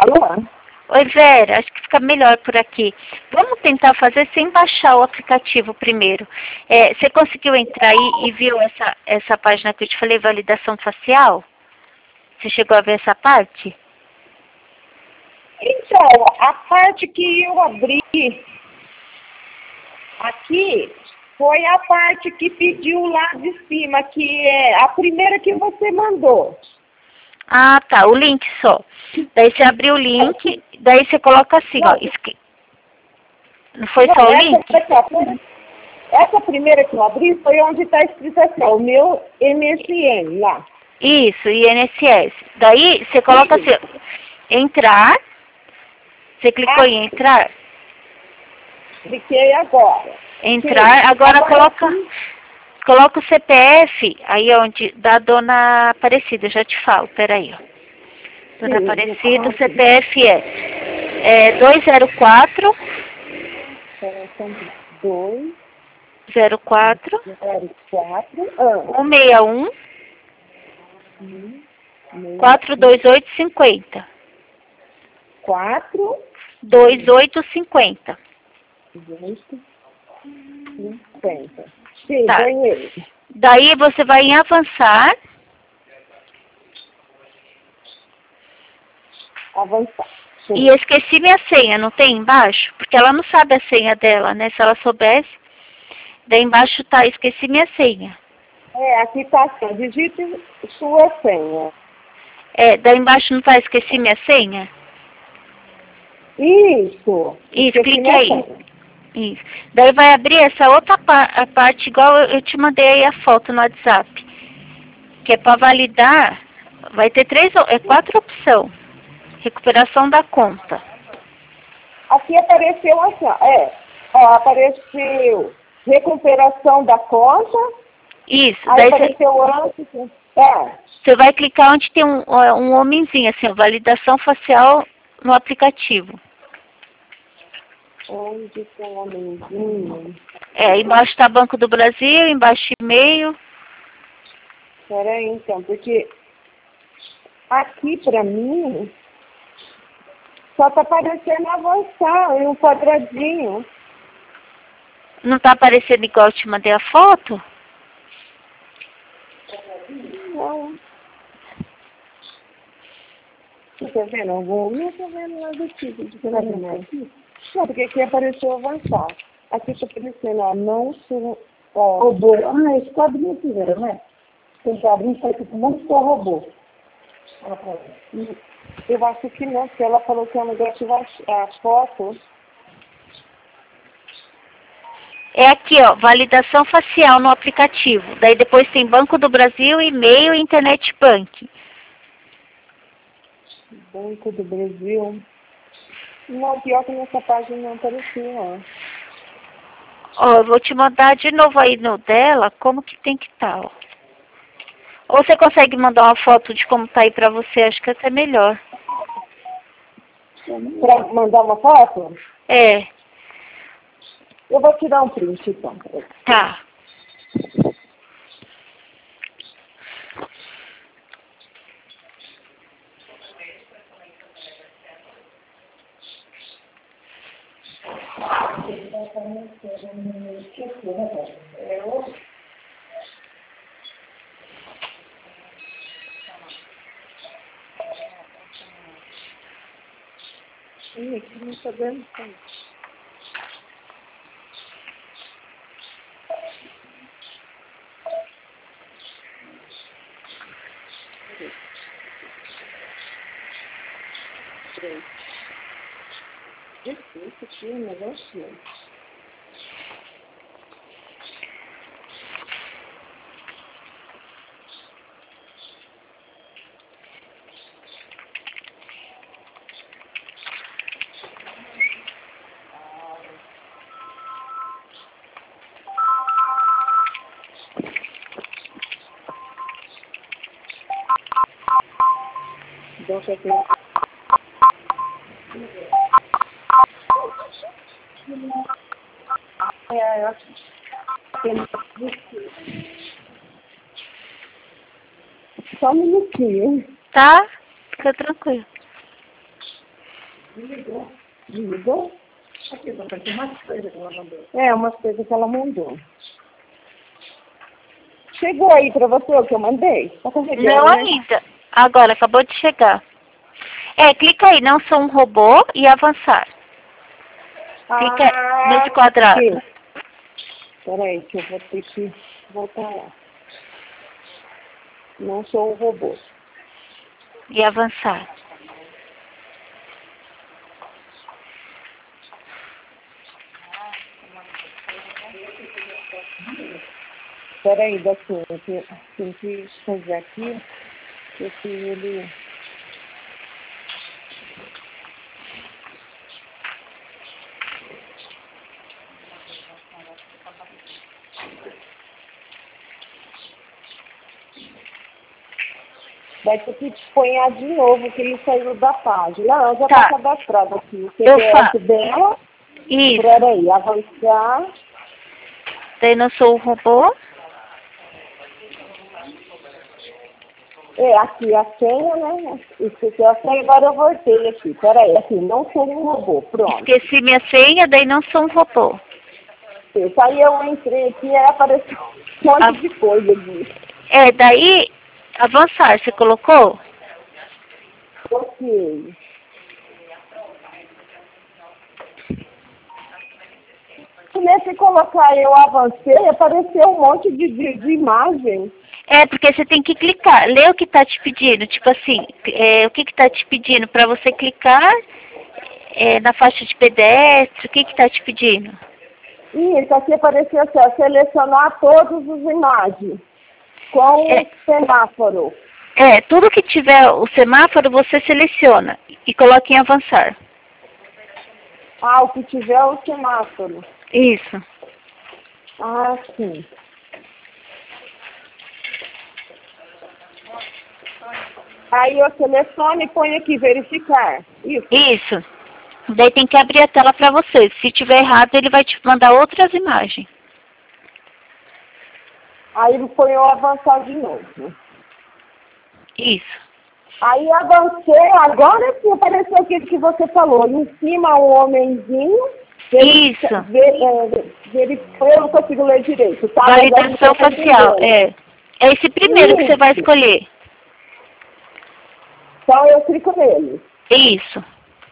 Alô? Oi, Vera, acho que fica melhor por aqui. Vamos tentar fazer sem baixar o aplicativo primeiro. Você conseguiu entrar aí e viu essa página que eu te falei, validação facial? Você chegou a ver essa parte? Então, a parte que eu abri aqui foi a parte que pediu lá de cima, que é a primeira que você mandou. Ah, tá, o link só. Daí você abriu o link, daí você coloca assim, ó. Não foi só o link? Essa primeira que eu abri foi onde está escrito assim, ó, o meu MSN lá. Isso, INSS. Daí você coloca assim, entrar. Você clicou em entrar? Cliquei agora. Entrar, Sim. agora coloca o CPF, aí onde da dona Aparecida, eu já te falo, peraí, ó. Dona Aparecida, o CPF é 204 04 161 42850 2850. Sim, tá. ganhei. Daí você vai em avançar. Avançar. Sim. E eu esqueci minha senha, não tem embaixo? Porque ela não sabe a senha dela, né? Se ela soubesse, daí embaixo tá, esqueci minha senha. Aqui tá assim, digite sua senha. Daí embaixo não tá, esqueci minha senha? Isso. Isso, clique aí. Isso. Daí vai abrir essa outra a parte, igual eu te mandei aí a foto no WhatsApp. Que é para validar, vai ter 4 opções. Recuperação da conta. Aqui apareceu assim, apareceu recuperação da conta. Isso. Aí daí apareceu antes. Você vai clicar onde tem um homenzinho, assim, ó, validação facial no aplicativo. Onde tem um homenzinho? Embaixo está Banco do Brasil, embaixo e-mail. Peraí, então, porque aqui para mim só está aparecendo avançar em um quadradinho. Não está aparecendo igual eu te mandei a foto? Não. Você está vendo algum? Não estou vendo nada tipo de aqui. Não, porque aqui apareceu avançar. Aqui está aparecendo, ó, não sou robô. Ah, esse quadrinho aqui, Vera, né? Tem quadrinho que faz não sou robô. Eu acho que não, porque ela falou que é um negócio a foto. Aqui, ó, validação facial no aplicativo. Daí depois tem Banco do Brasil, e-mail e Internet Bank. Banco do Brasil. Não, pior que nessa página não aparecia, ó. Ó, eu vou te mandar de novo aí no dela, como que tem que estar, ó. Ou você consegue mandar uma foto de como tá aí pra você, acho que é até melhor. Pra mandar uma foto? Eu vou tirar um print, então. Tá. Aqui não está dando certo. Difícil aqui o negócio. Só um minutinho. Tá? Fica tranquilo. Desligou. Desligou? Aqui, tem umas coisas que ela mandou. É, umas coisas que ela mandou. Chegou aí pra você o que eu mandei? Tá carregando, Não né? ainda. Agora, acabou de chegar. Clica aí, não sou um robô e avançar. Clica nesse quadrado. Sim. Peraí, que eu vou ter que voltar lá. Não sou um robô. E avançar. Peraí, doutor, eu tenho que fazer aqui, porque ele... Vai ter que ponhar de novo, que ele saiu da página. Não, já tá cadastrado aqui. O CPF dela. Isso. Peraí, avançar. Daí não sou um robô. Aqui a senha, né? Esqueci a senha, agora eu voltei aqui. Peraí, aqui, não sou um robô, pronto. Esqueci minha senha, daí não sou um robô. Isso, aí eu entrei aqui e apareceu um monte de coisa aqui. Daí, avançar, você colocou? Ok. Nesse colocar eu avancei, apareceu um monte de imagem. Porque você tem que clicar. Lê o que está te pedindo. Tipo assim, o que está te pedindo? Para você clicar na faixa de pedestre, o que está te pedindo? Isso, aqui apareceu assim, ó, selecionar todas as imagens com o semáforo. Tudo que tiver o semáforo, você seleciona e coloca em avançar. O que tiver o semáforo. Isso. Sim. Aí eu seleciono e ponho aqui, verificar. Isso. Daí tem que abrir a tela para você. Se tiver errado, ele vai te mandar outras imagens. Aí ele põe eu avançar de novo. Isso. Aí avancei, agora sim apareceu aquilo que você falou. Em cima um homenzinho. Isso. Eu não consigo ler direito. Tá? Validação facial. É esse primeiro que você vai escolher. Então eu clico nele. Isso.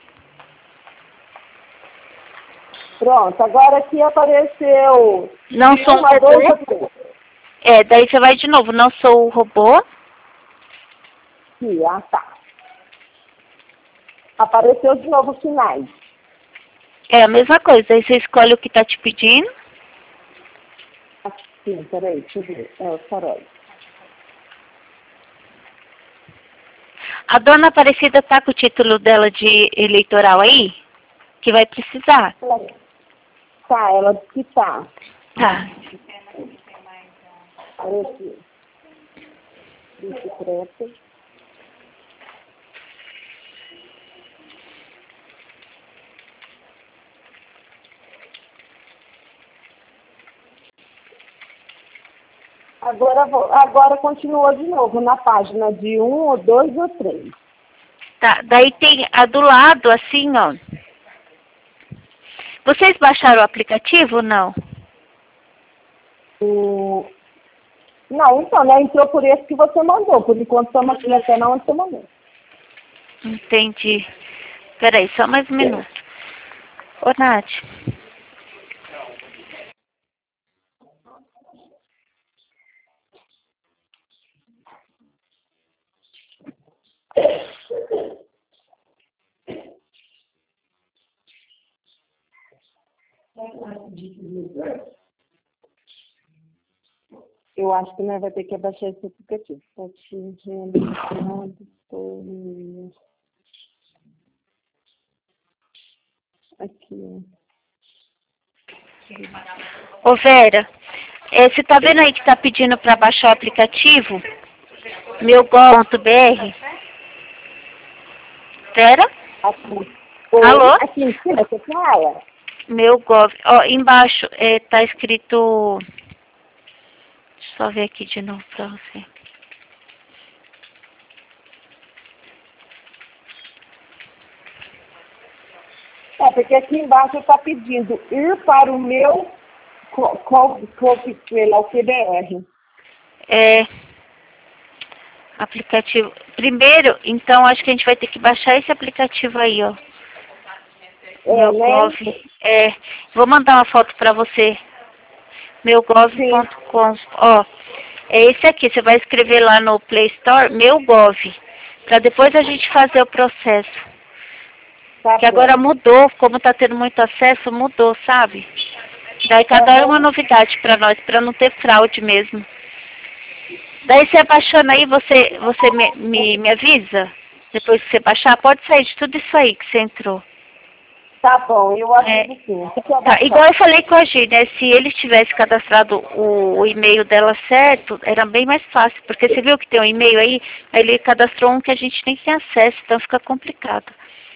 Pronto, agora aqui apareceu... Não sou um robô. Daí você vai de novo. Não sou o robô. Sim, tá. Apareceu de novo os sinais. É a mesma coisa. Aí você escolhe o que está te pedindo. Sim, peraí, deixa eu ver. É o farol. A dona Aparecida tá com o título dela de eleitoral aí? Que vai precisar. Tá, ela disse que tá. Tá. Apareceu. Bicicleta. Agora continua de novo na página de 1, ou 2 ou 3. Tá, daí tem a do lado, assim, ó. Vocês baixaram o aplicativo ou não? Não, então, né? Entrou por esse que você mandou. Por enquanto estamos aqui até na onde você mandou. Entendi. Peraí, só mais um minuto. Ô, Nath. Eu acho que nós vai ter que abaixar esse aplicativo. Aqui, Ô, Vera, você tá vendo aí que tá pedindo para baixar o aplicativo? Meu.gov.br? Vera? Aqui. Alô? Aqui em cima, você fala? Meu.gov. Ó, embaixo tá escrito... Deixa eu só ver aqui de novo para você. porque aqui embaixo está pedindo ir para o meu sei lá, o QBR. Aplicativo. Primeiro, então, acho que a gente vai ter que baixar esse aplicativo aí, ó. Meu Gov. Vou mandar uma foto para você. Meugov.com. Ó, é esse aqui. Você vai escrever lá no Play Store, Meugov. Para depois a gente fazer o processo. Tá que agora mudou, como tá tendo muito acesso, mudou, sabe? Daí cada hora é uma novidade para nós, para não ter fraude mesmo. Daí você baixando aí, você me avisa? Depois que você baixar, pode sair de tudo isso aí que você entrou. Tá bom, eu aviso sim. Tá, igual eu falei com a Gi, né? Se ele tivesse cadastrado o e-mail dela certo, era bem mais fácil. Porque você viu que tem um e-mail aí ele cadastrou um que a gente nem tem acesso, então fica complicado.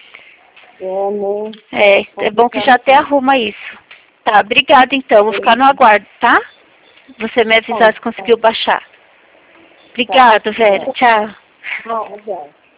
É bom que já até arruma isso. Tá, obrigada então. Vou ficar no aguardo, tá? Você me avisar se conseguiu baixar. Obrigada, Vera. Tchau. Não, obrigada.